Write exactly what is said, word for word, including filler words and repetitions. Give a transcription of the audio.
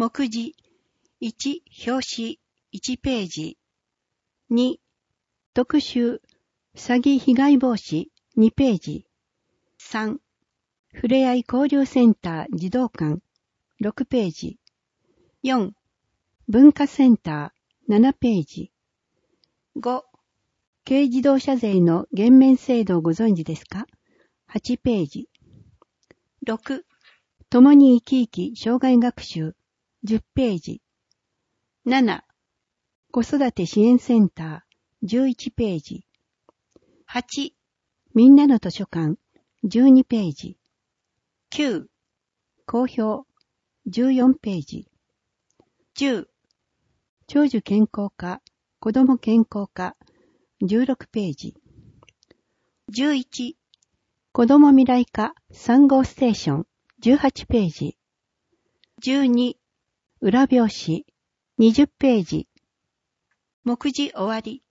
目次いち、表紙いちページ。に、特集詐欺被害防止にページ。さん、ふれあい交流センター児童館ろくページ。よん、文化センターななページ。ご、軽自動車税の減免制度をご存知ですか？はちページ。ろく、共に生き生き障害学習じゅっページ。なな、子育て支援センターじゅういちページ。はち、みんなの図書館じゅうにページ。きゅう、公表じゅうよんページ。じゅう、長寿健康課、子ども健康課じゅうろくページ。じゅういち、子ども未来課さん号ステーションじゅうはちページ。じゅうに、裏表紙にじゅっページ。目次終わり。